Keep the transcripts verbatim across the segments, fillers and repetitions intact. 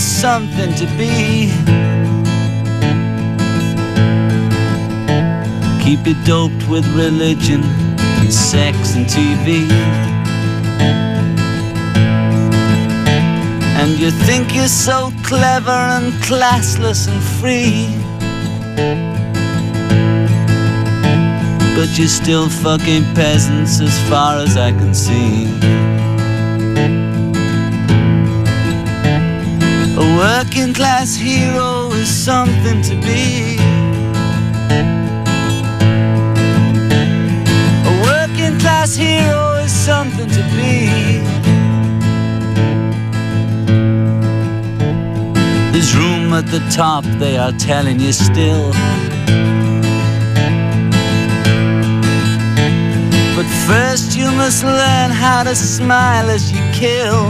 something to be. Keep it doped with religion and sex and T V. And you think you're so clever and classless and free, but you're still fucking peasants as far as I can see. A working class hero is something to be. A working class hero is something to be. There's room at the top, they are telling you still. But first you must learn how to smile as you kill.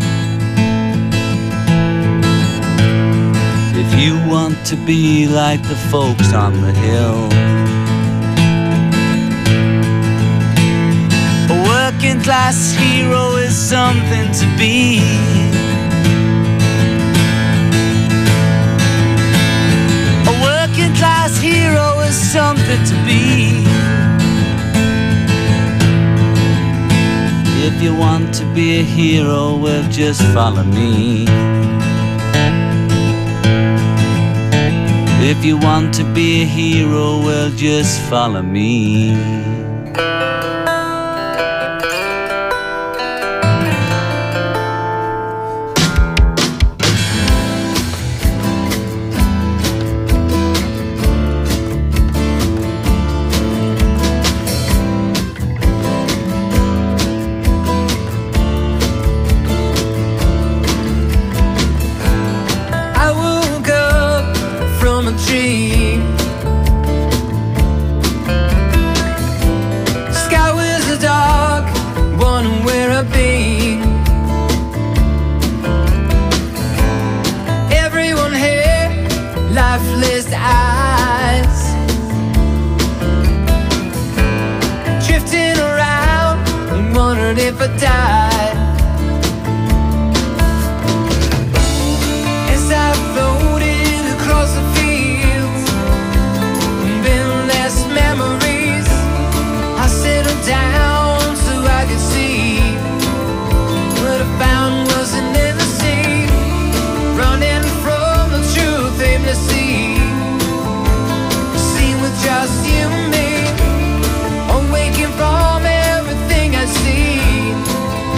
If you want to be like the folks on the hill. A working class hero is something to be. A working class hero is something to be. If you want to be a hero, well, just follow me. If you want to be a hero, well, just follow me. Lifeless eyes drifting around and wondering if I died. As I floated across the fields and endless memories, I settled down so I could see what I found wasn't in the sea, running from the truth aimlessly. Just you and me, awaking from everything I see.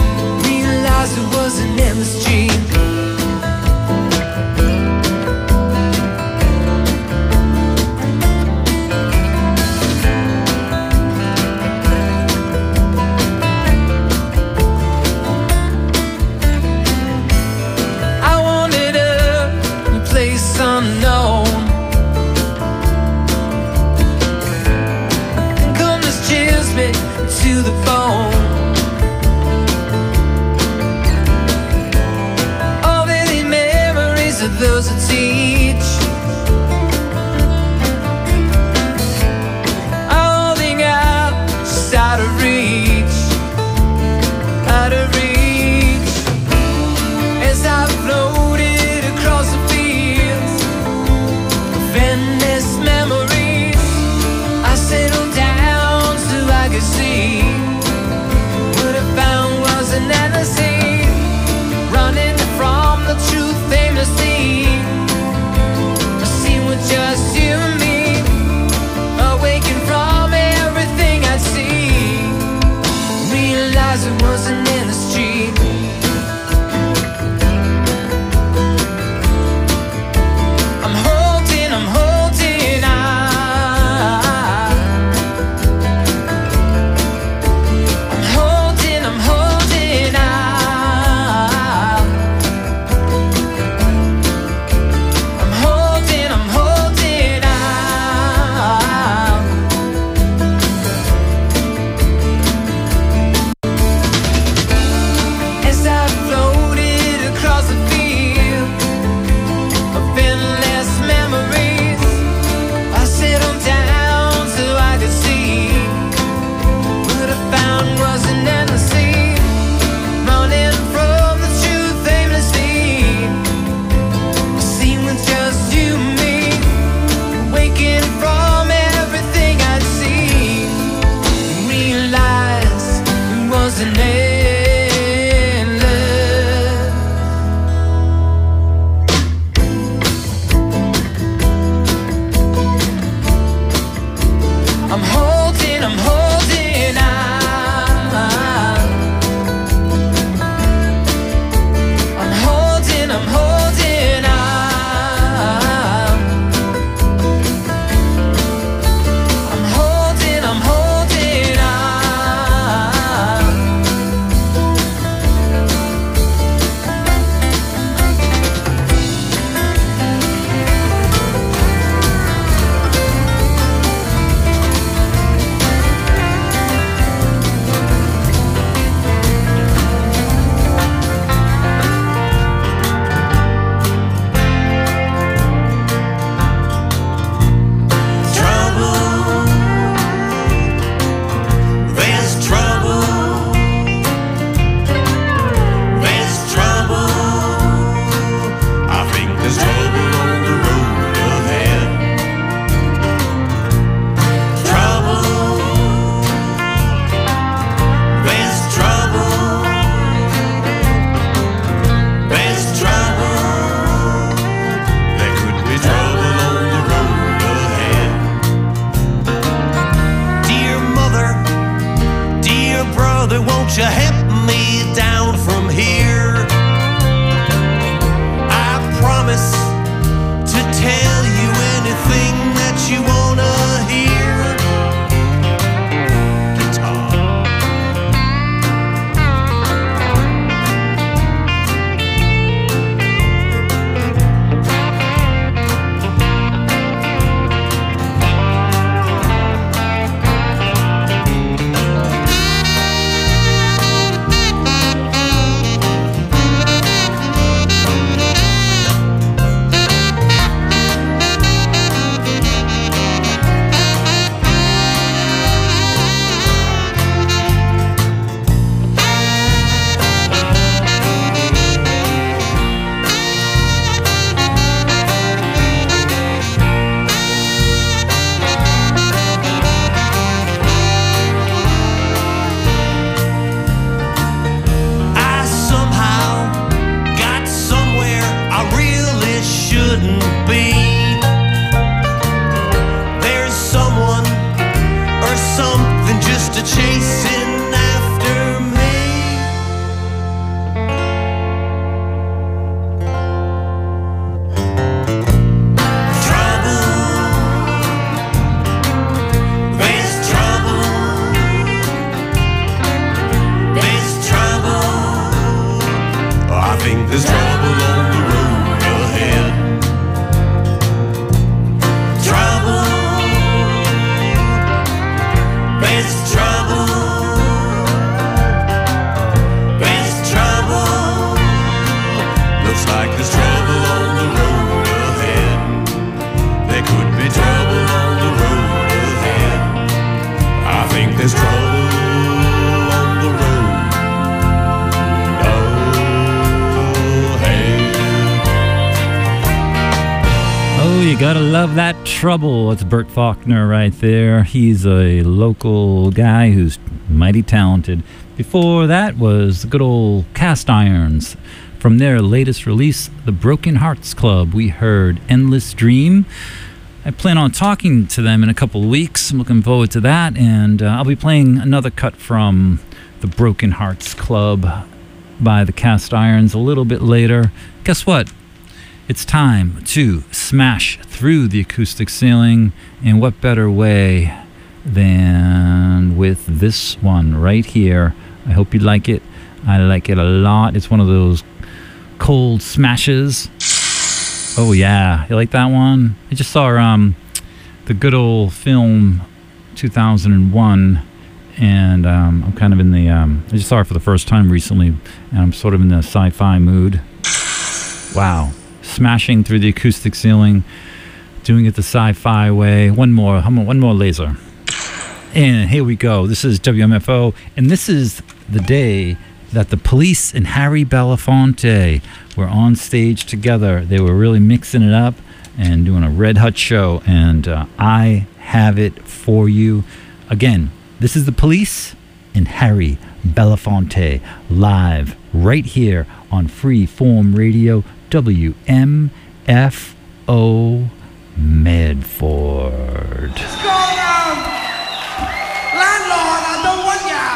You gotta love that trouble. It's Bert Faulkner right there. He's a local guy who's mighty talented. Before that was the good old Cast Irons. From their latest release, The Broken Hearts Club, we heard Endless Dream. I plan on talking to them in a couple of weeks. I'm looking forward to that. And uh, I'll be playing another cut from The Broken Hearts Club by the Cast Irons a little bit later. Guess what? It's time to smash through the acoustic ceiling, and what better way than with this one right here. I hope you like it. I like it a lot. It's one of those cold smashes. Oh yeah, you like that one? I just saw um, the good old film two thousand one, and um, I'm kind of in the, um, I just saw it for the first time recently, and I'm sort of in the sci-fi mood. Wow. Smashing through the acoustic ceiling, doing it the sci-fi way. One more, one more laser. And here we go. This is W M F O, and this is the day that the Police and Harry Belafonte were on stage together. They were really mixing it up and doing a red hot show, and uh, I have it for you. Again, this is the Police and Harry Belafonte live right here on Freeform Radio, W M F O Medford. Let's go around. Landlord, I don't want ya.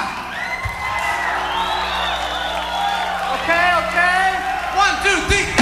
Okay, okay. One, two, three.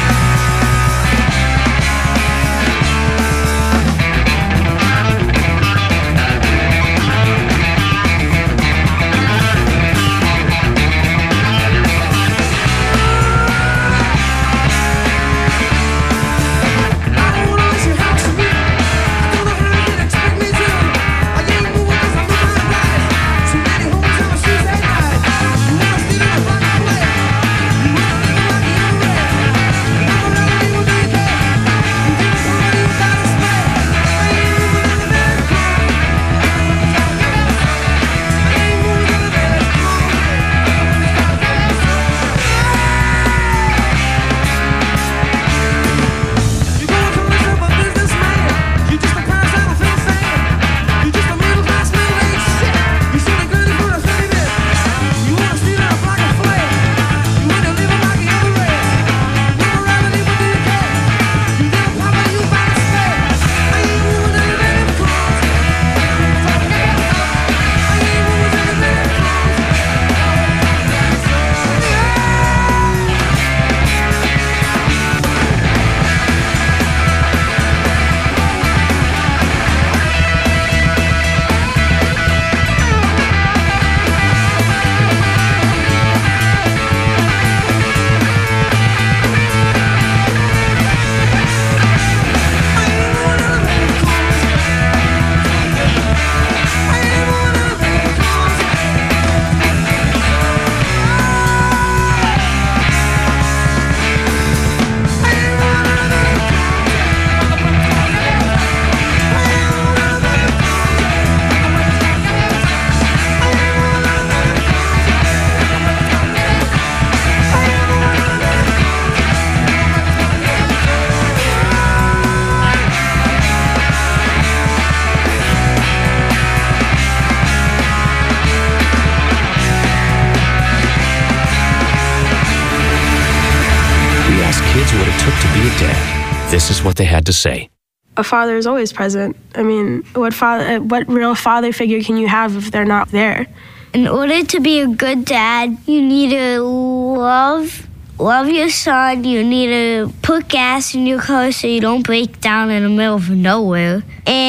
This is what they had to say. A father is always present. I mean, what father, what real father figure can you have if they're not there? In order to be a good dad, you need to love, love your son. You need to put gas in your car so you don't break down in the middle of nowhere.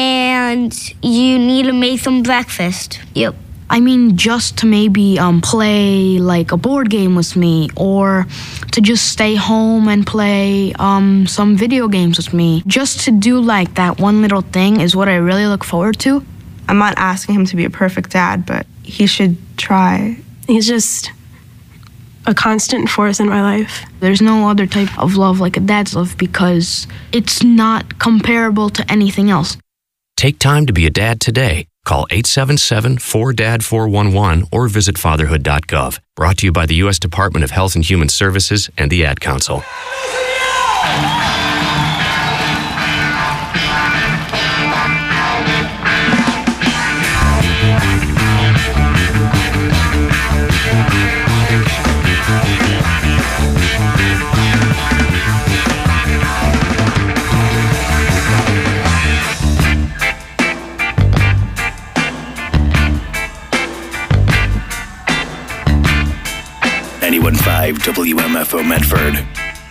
And you need to make them breakfast. Yep. I mean, just to maybe um, play like a board game with me, or to just stay home and play um, some video games with me. Just to do like that one little thing is what I really look forward to. I'm not asking him to be a perfect dad, but he should try. He's just a constant force in my life. There's no other type of love like a dad's love because it's not comparable to anything else. Take time to be a dad today. Call eight seven seven, four D A D four one one or visit fatherhood dot gov. Brought to you by the U S Department of Health and Human Services and the Ad Council. W M F O Medford.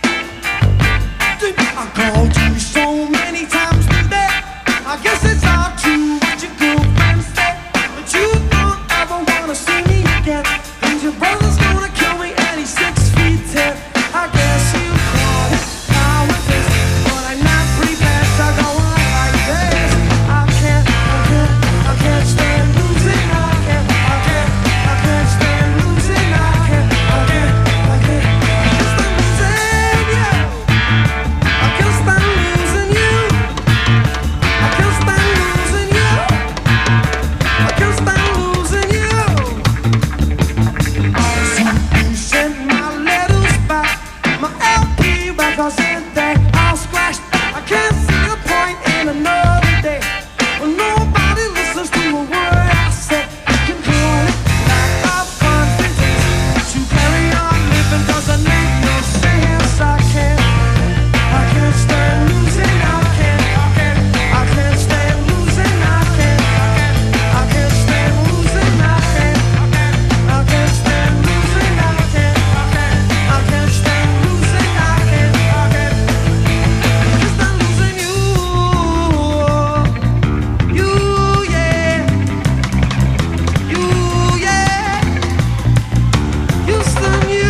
I called you so many times today. I guess it's all true what your girlfriend said, but you don't ever wanna see me again. And your brother's gonna kill me and he's six feet ten. I guess you call it how it is, but I'm not prepared to go on like this. I can't, I can't, I can't stand losing. I can't, I can't, I can't stand losing. I can't, I can't, I can't, I can't stand losing you. I can't stand losing you. I can't stand losing you. I can't stand losing you. So you sent my letters back, my L P records in there all scratched. I can't see a point in another day when nobody listens to a word I say. You can call it lack of confidence to carry on living, 'cause I make no sense. I can't, I can't stand losing. I can't, I can't, I can't stand losing. I can't, I can't, I can't stand losing. I can't, I can't stand losing. I can't, I can't, I can't stand losing. I can't, I can't, I can't stand losing you. You, yeah. You, yeah. Houston, you.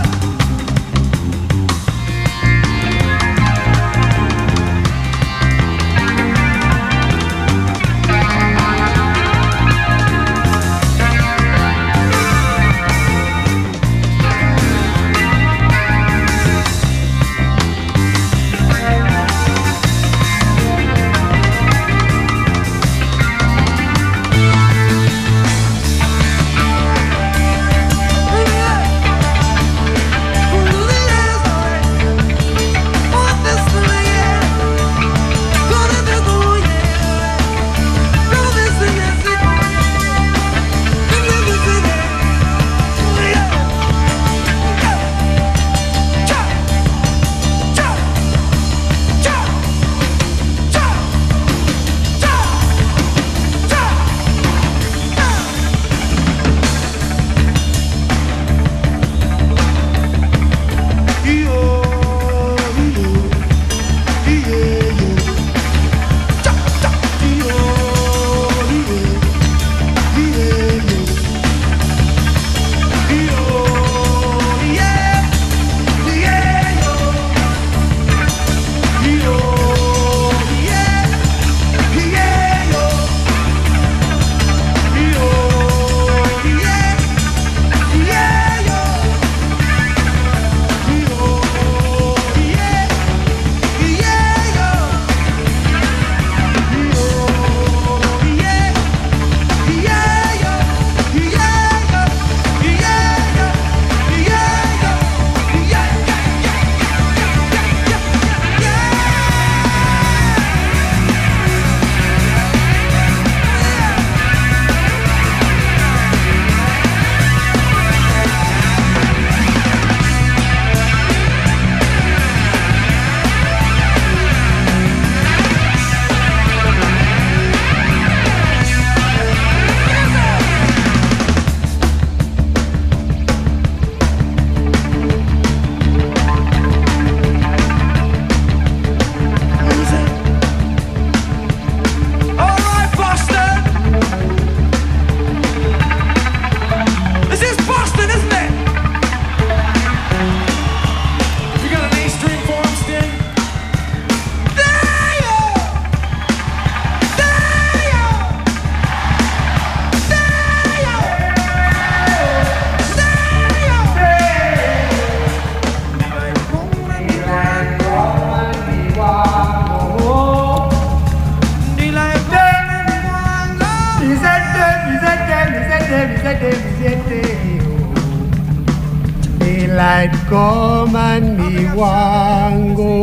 Daylight come and me want go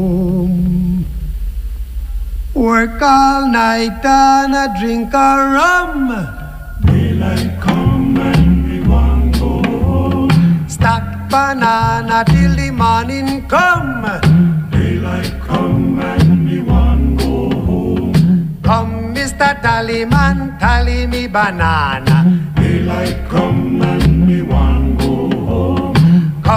home. Work all night and a drink a rum. Daylight come and me want go home. Stack banana till the morning come. Daylight come and me want go home. Come, Mister Tallyman, tally me banana. Daylight come and me want go home. Come,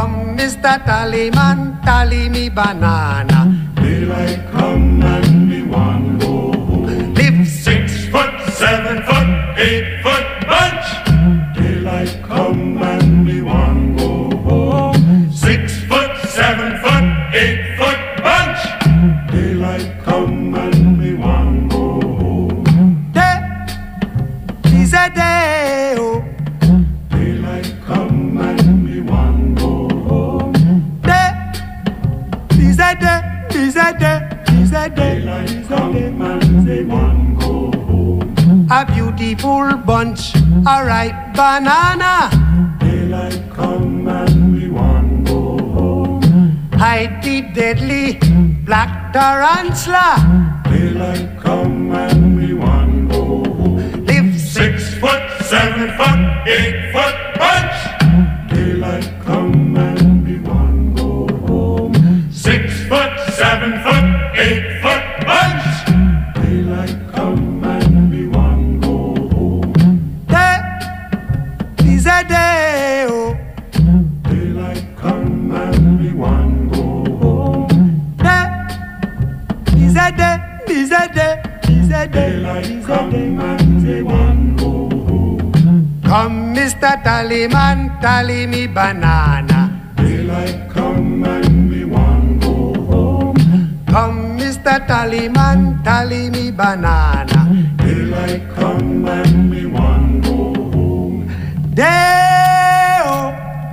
Mister Tallyman, tally me banana. Daylight come and me one go home. Live six foot, seven foot, eight foot bunch. Daylight come and me one go home. Six foot, seven foot, eight foot bunch. Daylight come and me one go home. Day is a day, oh. Daylight come and me one go home. Day is a day, is a day, is a day. Daylight come and me one go home. A beautiful bunch, a ripe banana. Daylight come and we one go home. Hide the deadly black tarantula. Daylight come and we one go home. Live six foot, seven foot, eight foot bunch. Daylight come and we one go home. Six foot, seven foot, eight foot bunch. Daylight come and we one go home. Day is a day, oh. Daylight come and we one go home. Day is a day, is a day, is a day. Daylight come and we one go home. Come, Mister Tallyman, tally me banana. Daylight come and we one go home. Come, Mister Tallyman, tally me banana. Daylight come and we one go home. Day-o,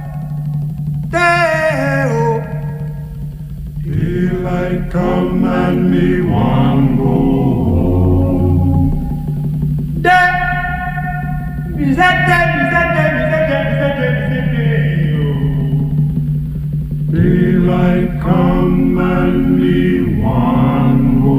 day-o. Daylight come and me one go home. Day, is that day, is that day, is that day, is that day, is that day. Daylight come and me one go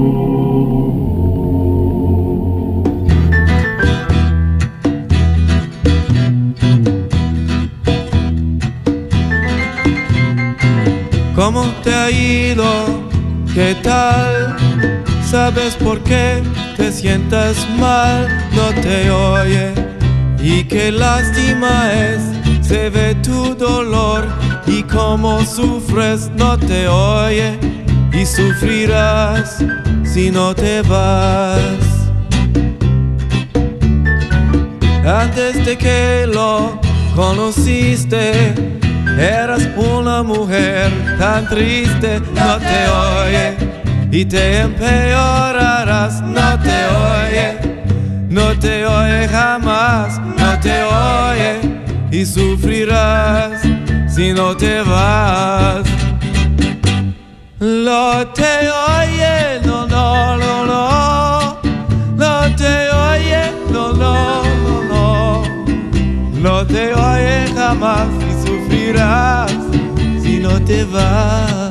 ¿Cómo te ha ido? ¿Qué tal? ¿Sabes por qué te sientas mal? No te oye. Y qué lástima es, se ve tu dolor. Y cómo sufres, no te oye. Y sufrirás si no te vas. Antes de que lo conociste, eras una mujer tan triste, no te oye. Y te empeorarás, no te oye. No te oye jamás, no te oye. Y sufrirás si no te vas. No te oye, no, no, no, no. No te oye, no, no, no, no. No te oye jamás y sufrirás si no te vas.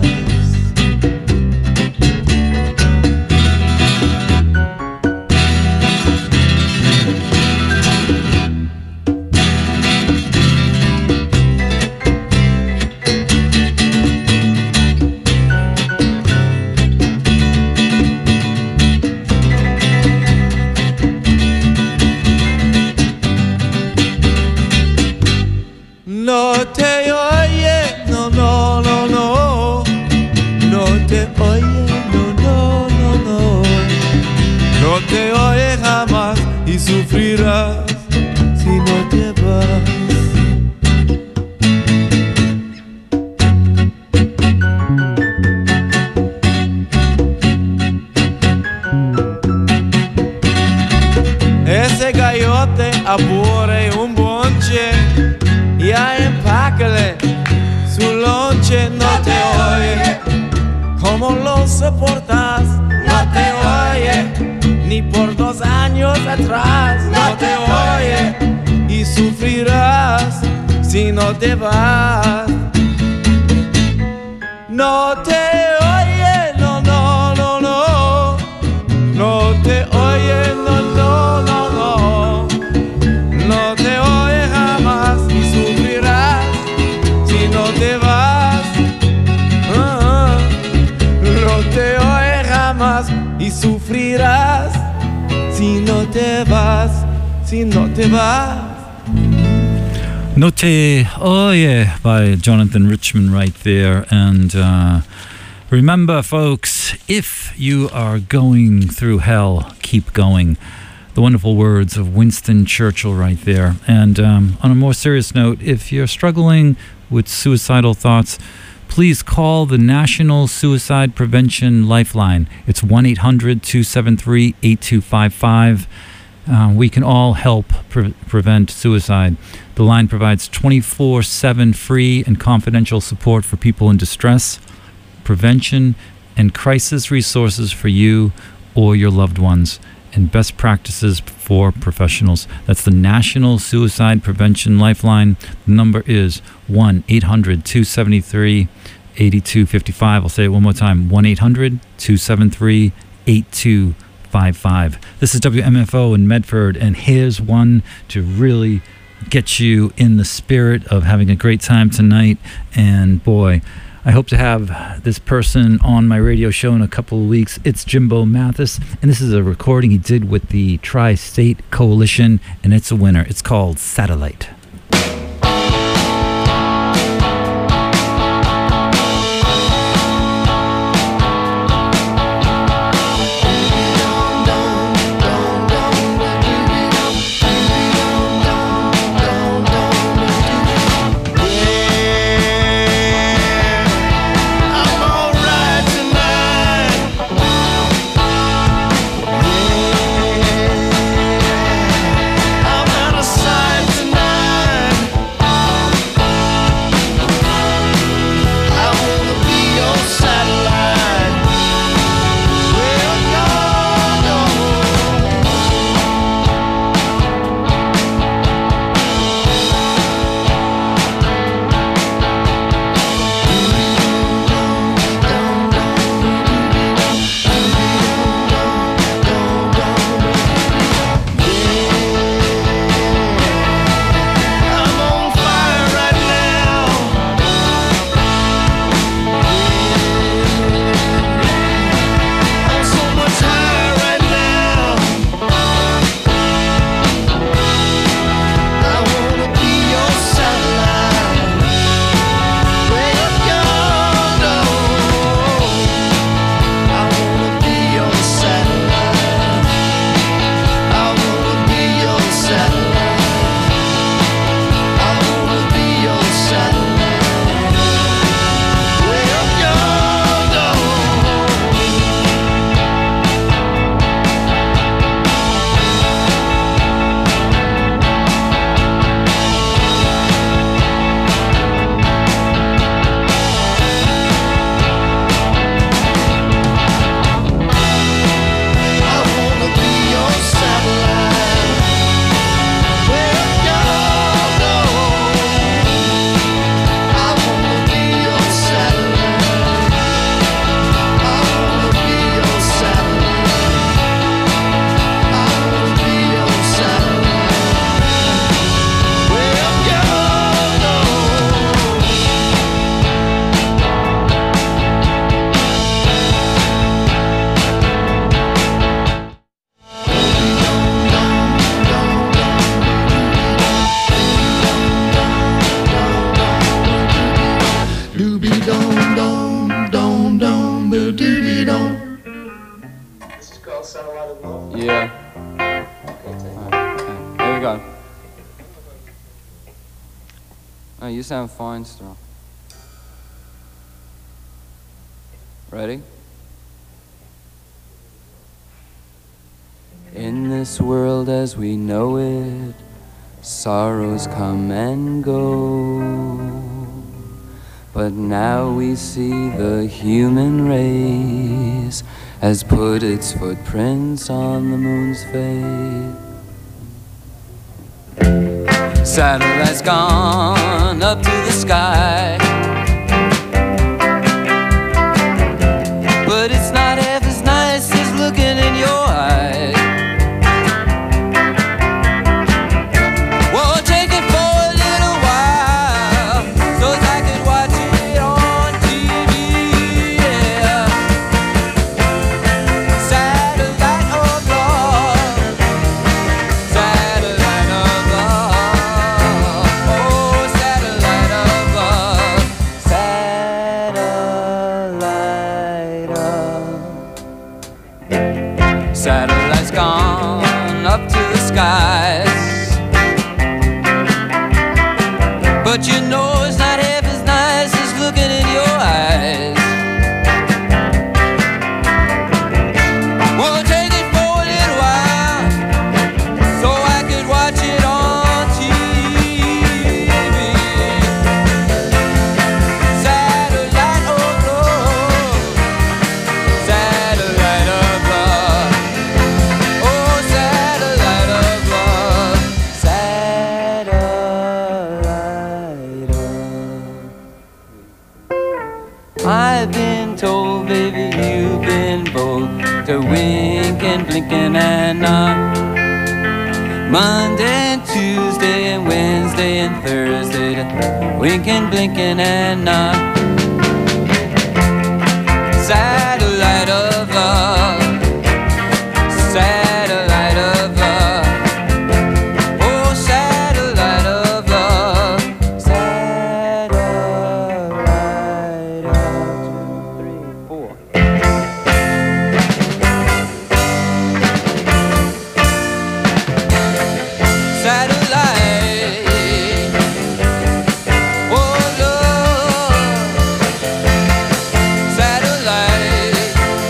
No te oye, no, no, no, no. No te oye, no, no, no, no. No te oye jamás y sufrirás si no te vas. Ese gallote aburre un bonche. Ya empácale su lonche, no te oye. ¿Cómo lo soportas? No te oye. Ni por dos años atrás, no te oye. Y sufrirás si no te vas. No te oye, no, no, no, no. No te oye, no, no, no, no. No te oye jamás y sufrirás si no te vas. Uh-huh. No te oye jamás y sufrirás si no te vas, si no te vas. No Te Oye by Jonathan Richman right there. And uh, remember, folks, if you are going through hell, keep going. The wonderful words of Winston Churchill right there. And um, on a more serious note, if you're struggling with suicidal thoughts, please call the National Suicide Prevention Lifeline. It's one eight hundred two seven three eight two five five. Uh, we can all help pre- prevent suicide. The line provides twenty-four seven free and confidential support for people in distress, prevention, and crisis resources for you or your loved ones, and best practices for professionals. That's the National Suicide Prevention Lifeline. The number is one eight hundred two seven three eight two five five. I'll say it one more time, one eight hundred two seven three eight two five five. This is W M F O in Medford, and here's one to really get you in the spirit of having a great time tonight. And boy, I hope to have this person on my radio show in a couple of weeks. It's Jimbo Mathis, and this is a recording he did with the Tri-State Coalition, and it's a winner. It's called Satellite. Yeah. Okay, here we go. Oh, you sound fine still. Ready? In this world as we know it, sorrows come and go. But now we see the human race has put its footprints on the moon's face. Satellite's gone up to the sky, but it's not half as nice as looking in your eyes. Well, take it for a little while, so as I could watch it on T V, yeah. Satellite of love, satellite of love, oh. but you know it's not half as nice as looking in your eyes. Well, take it for a little while so I could watch it on T V. Satellite of love, satellite of love, oh satellite of love, satellite of. I've been told, baby, you've been both to winking, blinking, and not. Monday and Tuesday and Wednesday and Thursday to winking, blinking, and not. Satellite of love, satellite of love, oh satellite of love, satellite of two, three, four. Satellite, oh love, satellite,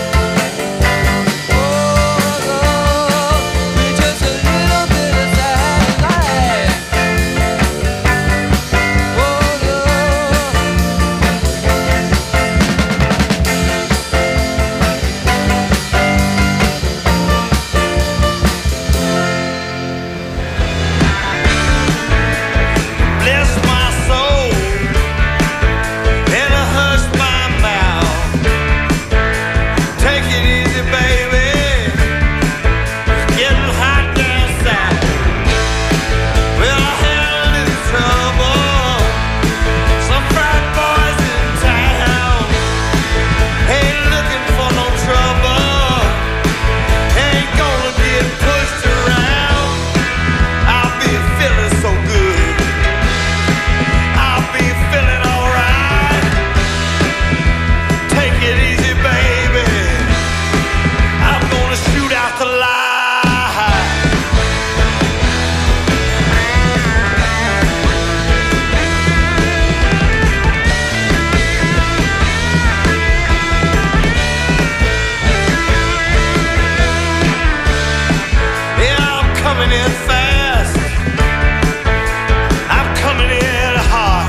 oh love, we're just a little bit of satellite, oh love. Bless my soul and hush my mouth. Take it easy, baby. It's getting hot down south. Well, I had a little trouble. Some frat boys in town ain't looking for no trouble. Ain't gonna get pushed around. I'll be feeling so good. I'll be feeling alright. Take it easy, baby. I'm gonna shoot out the light. Yeah, I'm coming in fast. I'm coming in hot.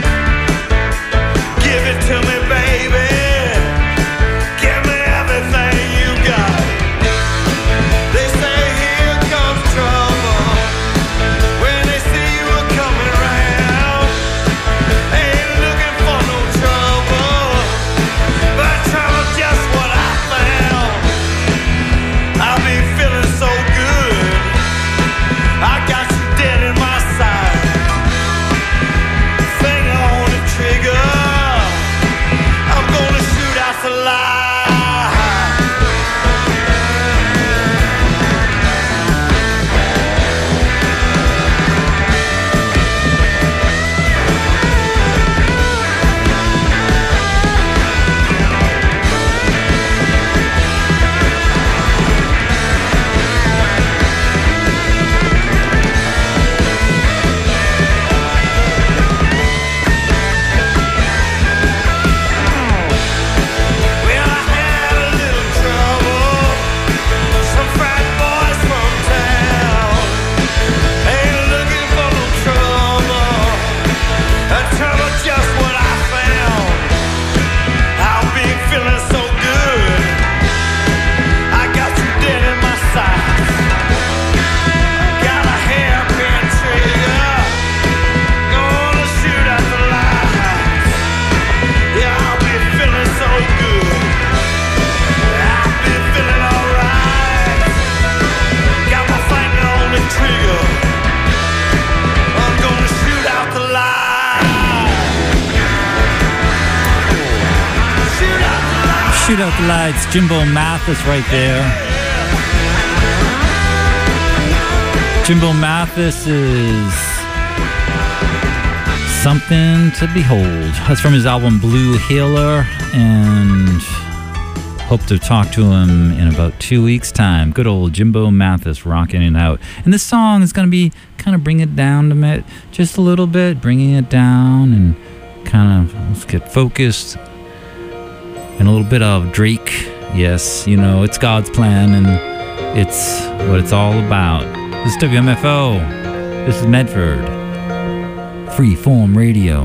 Give it to me, baby. Give me everything you got. They say here comes trouble when they see you are coming around. Ain't looking for no trouble, but trouble just what I found. I'll be feeling so good. I got you dead in my side. Finger on the trigger. I'm gonna shoot out the light. Well, I had a little trouble. Some frat boys from town ain't looking for no trouble. That trouble just what I found. I'll be feeling so good. I got you dead in my sights. Got a hairpin trigger. Gonna shoot out the lights. Yeah, I'll be feeling so good. I'll be feeling alright. Got my finger on the trigger. I'm gonna shoot out the light. Shoot out the light. Shoot out the lights. Jimbo Mathis right there. Jimbo Mathis is something to behold. That's from his album Blue Healer, and hope to talk to him in about two weeks' time. Good old Jimbo Mathis rocking it out. And this song is going to be kind of bring it down to me, just a little bit, bringing it down and kind of, let's get focused. And a little bit of Drake. Yes, you know, it's God's plan and it's what it's all about. This is W M F O. This is Medford. Freeform Radio.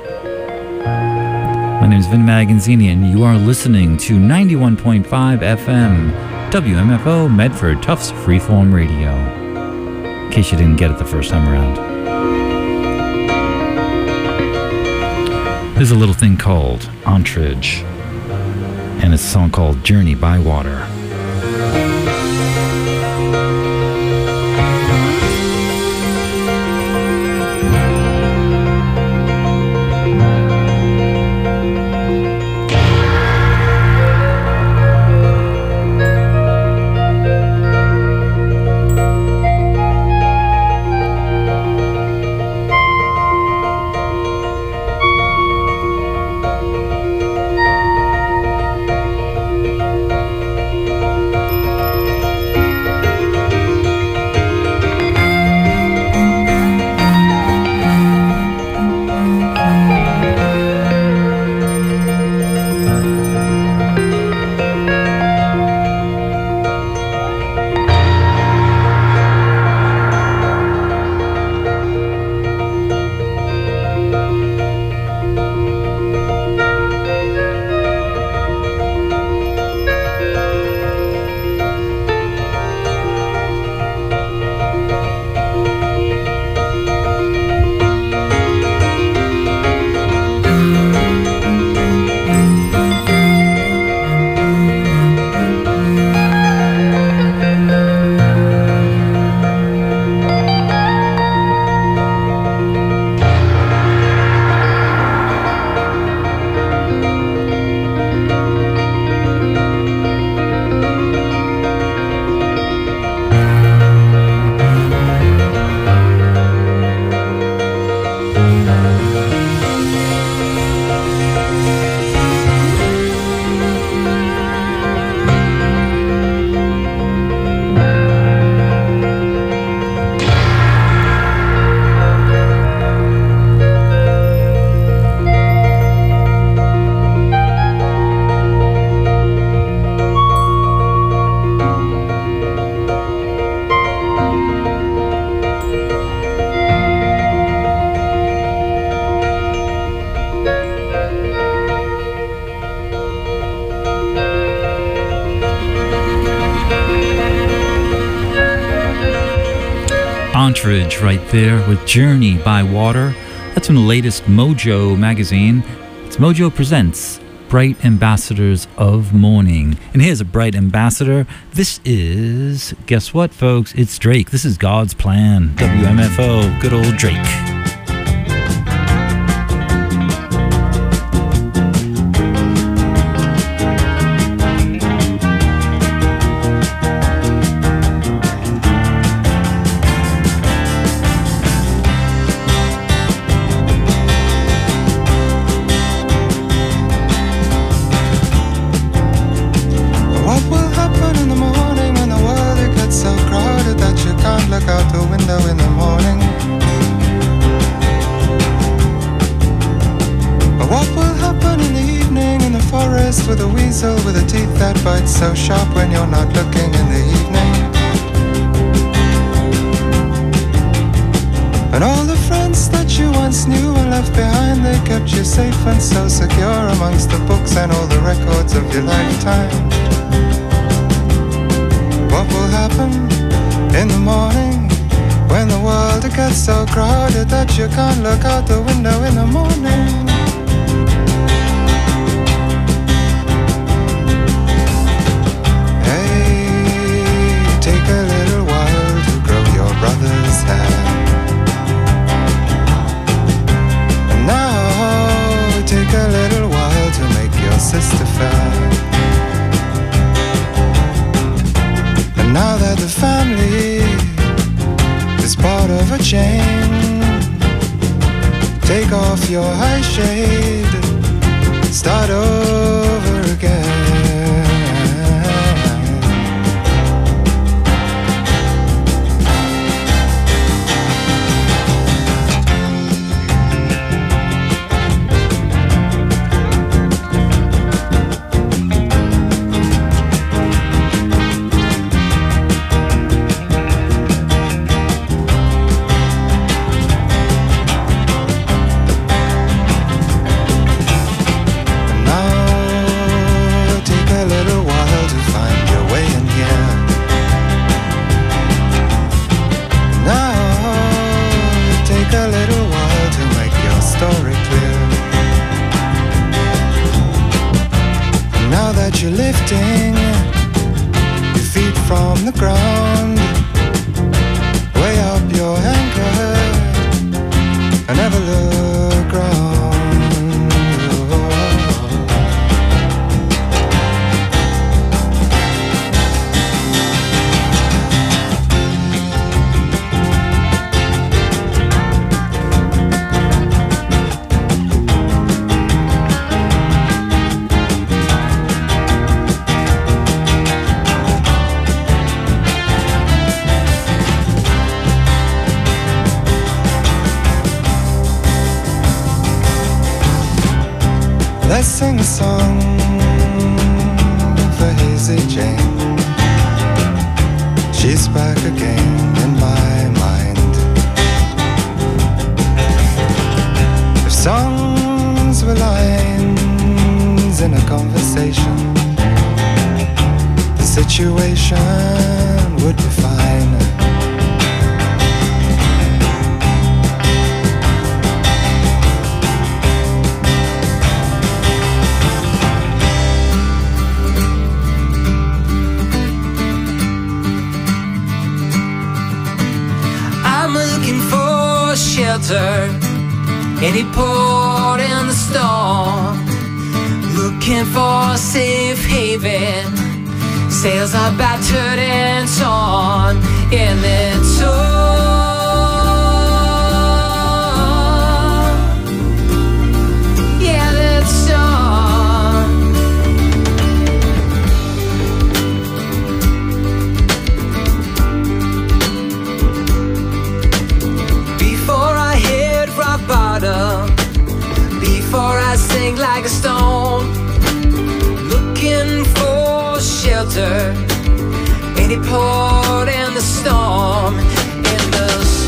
My name is Vin Magazzini and you are listening to ninety-one point five F M W M F O Medford Tufts Freeform Radio. In case you didn't get it the first time around. There's a little thing called Antridge, and it's a song called Journey by Water. Antridge right there with Journey by Water. That's from the latest Mojo magazine. It's Mojo Presents Bright Ambassadors of Morning. And here's a bright ambassador. This is, guess what, folks? It's Drake. This is God's Plan. W M F O, good old Drake. So sharp when you're not looking in the evening. And all the friends that you once knew and left behind, they kept you safe and so secure amongst the books and all the records of your lifetime. What will happen in the morning when the world gets so crowded that you can't look out the window in the morning? Brother's hair. And now take a little while to make your sister fair. And now that the family is part of a chain, take off your high shade, start over again. while to find your way in here. Now, take a little while to make your story clear. Now that you're lifting your feet from the ground, way up your anchor and never look round. Let's sing a song for Hazy Jane. She's back again in my mind. If songs were lines in a conversation, the situation would be fine. Shelter, any port in the storm, looking for a safe haven. Sails are battered and torn in the storm. Yeah, that storm. Bottom, before I sink like a stone, looking for shelter, any port in the storm, in the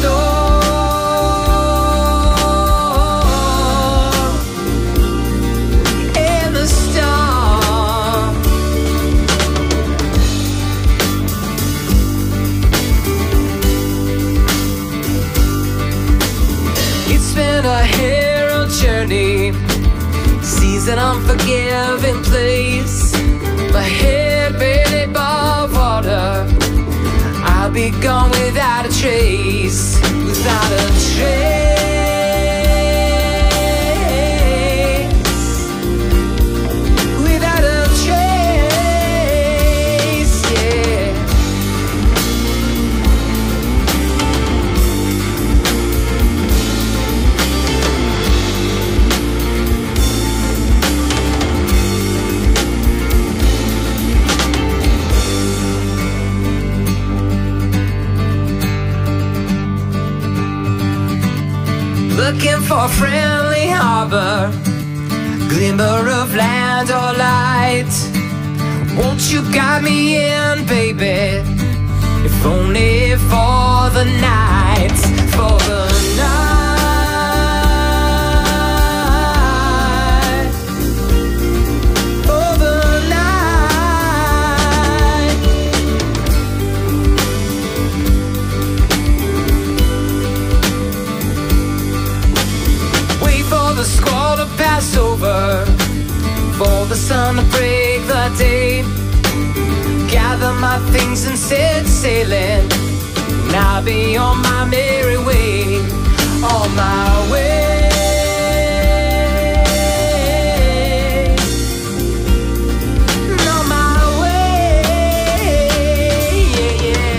storm, in the storm. It's been a hero journey, seas an unforgiving place. My head barely above water, I'll be gone without a trace, without a trace, without a trace, yeah. Looking for a friendly harbor, glimmer of land or light. Won't you guide me in, baby? If only for the night, for the night, for the night. Wait for the squall to pass over, for the sun to break the day. Gather my things and set sailing, and I'll be on my merry way, on my way. On my way, yeah, yeah.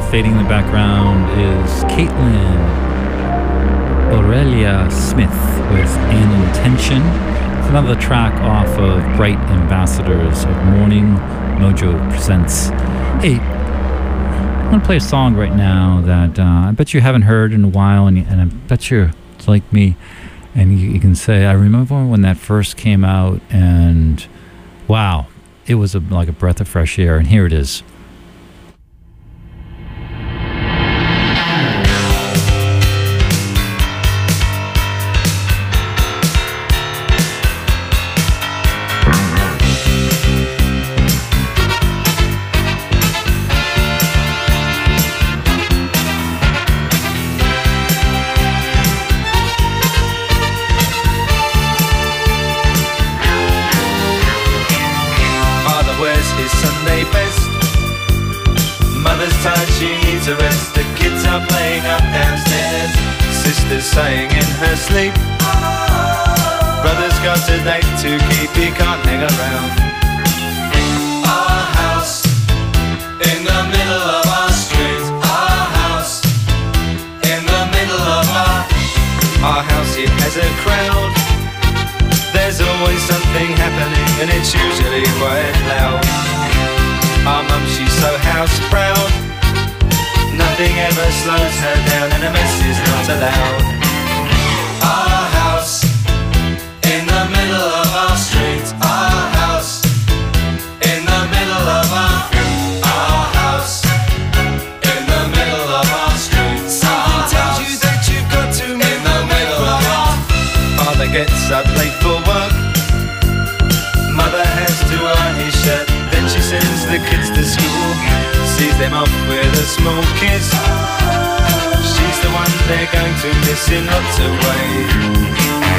fading in the background is Caitlin Aurelia Smith with An Intention. It's another track off of Bright Ambassadors of Morning. Mojo presents. Hey, I'm going to play a song right now that uh, I bet you haven't heard in a while, and, and I bet you're like me, and you, you can say, I remember when that first came out, and wow, it was a, like a breath of fresh air, and here it is. Saying in her sleep, brother's got a date to keep, he can't hang around. Our house in the middle of our street, our house in the middle of our our house, it has a crowd. There's always something happening and it's usually quite loud. Our mum, she's so house proud, nothing ever slows her down and a mess is not allowed. Our house in the middle of our street, our house in the middle of our our house in the middle of our street. Something tells you that you've got to move in the middle of our. Father gets up late for work, mother has to iron his shirt, then she sends the kids to school, sees them off with a small kiss. She's the one they're going to miss in lots of ways.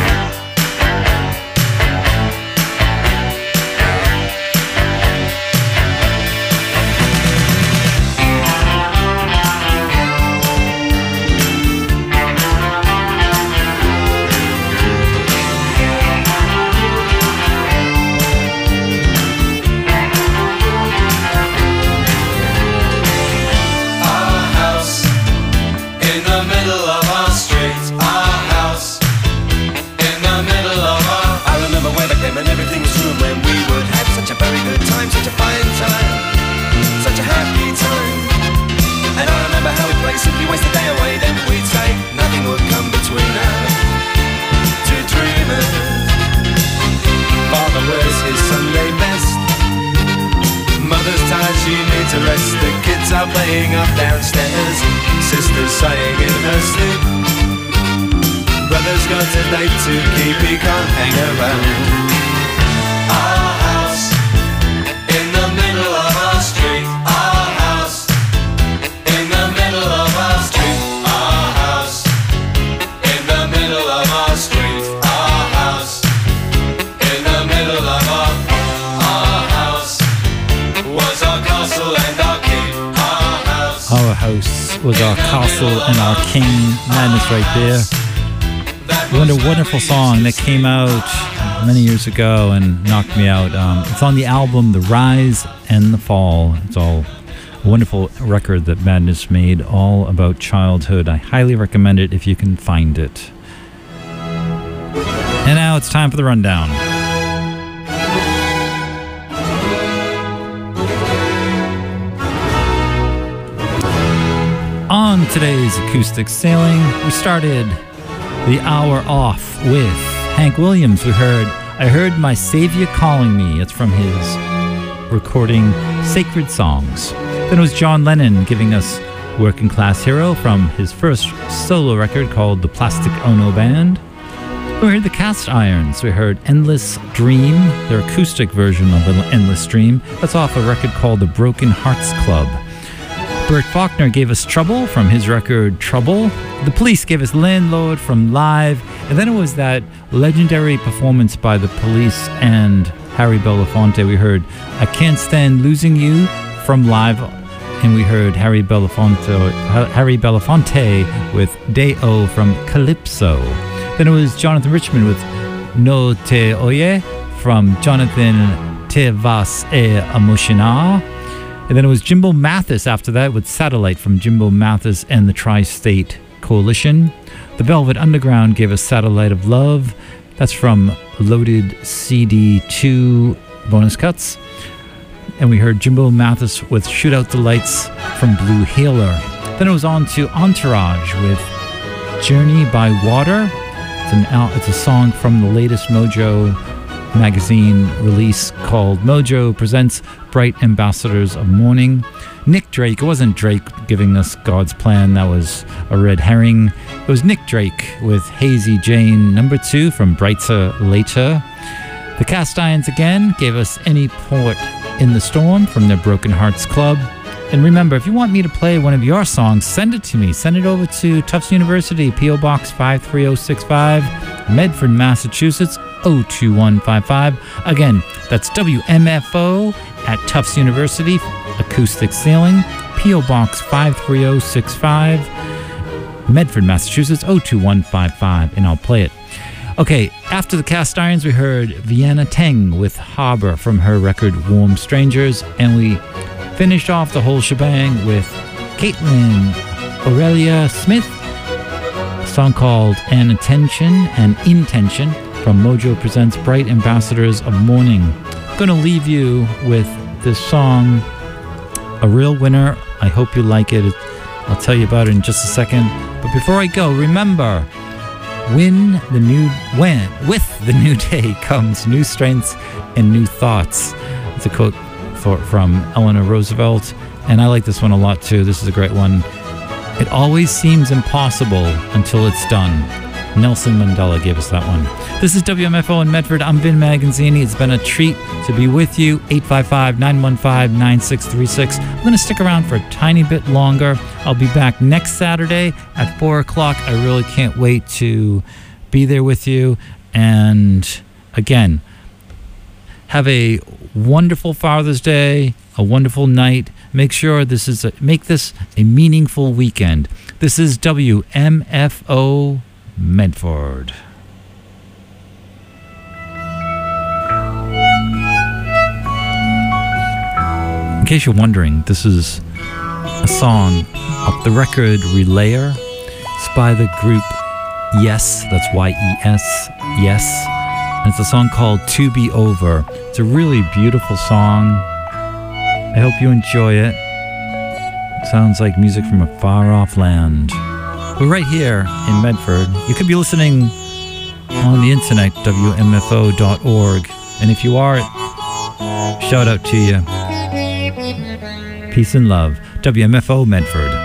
Simply waste the day away, then we'd say nothing would come between us. Two dreamers. Father wears his Sunday best, mother's tired, she needs a rest. The kids are playing up downstairs, sister's sighing in her sleep. Brother's got a date to keep, he can't hang around. Our house in the middle of our street, our house in the middle of our street, our house in the middle of our street, our house in the middle of our our house was our castle and our king. Our house, our house was our castle and our king. Madness right there. What a wonderful song that came out many years ago and knocked me out. Um, it's on the album The Rise and the Fall. It's all a wonderful record that Madness made, all about childhood. I highly recommend it if you can find it. And now it's time for the rundown. On today's Acoustic Sailing, we started the hour off with Hank Williams. We heard I Heard My Savior Calling Me. It's from his recording Sacred Songs. Then it was John Lennon giving us Working Class Hero from his first solo record called The Plastic Ono Band. We heard the Cast Irons. We heard Endless Dream, their acoustic version of Endless Dream. That's off a record called The Broken Hearts Club. Bert Faulkner gave us Trouble from his record Trouble. The Police gave us Landlord from Live. And then it was that legendary performance by the Police and Harry Belafonte. We heard I Can't Stand Losing You from Live. And we heard Harry Belafonte, Harry Belafonte with Day-O from Calypso. Then it was Jonathan Richman with No Te Oye from Jonathan Te Vas E Emocionar. And then it was Jimbo Mathis after that with Satellite from Jimbo Mathis and the Tri-State Coalition. The Velvet Underground gave us Satellite of Love. That's from Loaded C D two bonus cuts. And we heard Jimbo Mathis with Shoot Out the Lights from Blue Healer. Then it was on to Entourage with Journey by Water. It's, an, it's a song from the latest Mojo magazine release called Mojo Presents Bright Ambassadors of Morning. Nick Drake, it wasn't Drake giving us God's Plan, that was a red herring. It was Nick Drake with Hazy Jane number two from Brighter Later. The Cast Irons again gave us Any Port in the Storm from their Broken Hearts Club. And remember, if you want me to play one of your songs, send it to me. Send it over to Tufts University, P O Box five three zero six five, Medford, Massachusetts, oh two one five five. Again, that's W M F O at Tufts University, Acoustic Ceiling, P O Box five three zero six five, Medford, Massachusetts, oh two one five five, and I'll play it. Okay, after the Cast Irons, we heard Vienna Teng with Harbor from her record Warm Strangers, and we finished off the whole shebang with Caitlin Aurelia Smith, a song called An Attention and Intention from Mojo Presents Bright Ambassadors of Morning. I'm going to leave you with this song, a real winner. I hope you like it. I'll tell you about it in just a second. But before I go, remember, when the new when with the new day comes new strengths and new thoughts. It's a quote for, from Eleanor Roosevelt, and I like this one a lot too. This is a great one. It always seems impossible until it's done. Nelson Mandela gave us that one. This is W M F O in Medford. I'm Vin Magazzini. It's been a treat to be with you. eight five five, nine one five, nine six three six. I'm going to stick around for a tiny bit longer. I'll be back next Saturday at four o'clock. I really can't wait to be there with you. And again, have a wonderful Father's Day, a wonderful night. Make sure this is a, make this a meaningful weekend. This is W M F O Medford. In case you're wondering, this is a song off the record Relayer. It's by the group Yes, that's Y E S, Yes. And it's a song called To Be Over. It's a really beautiful song. I hope you enjoy it. It sounds like music from a far-off land. We're right here in Medford. You could be listening on the internet, W M F O dot org. And if you are, shout out to you. Peace and love. W M F O Medford.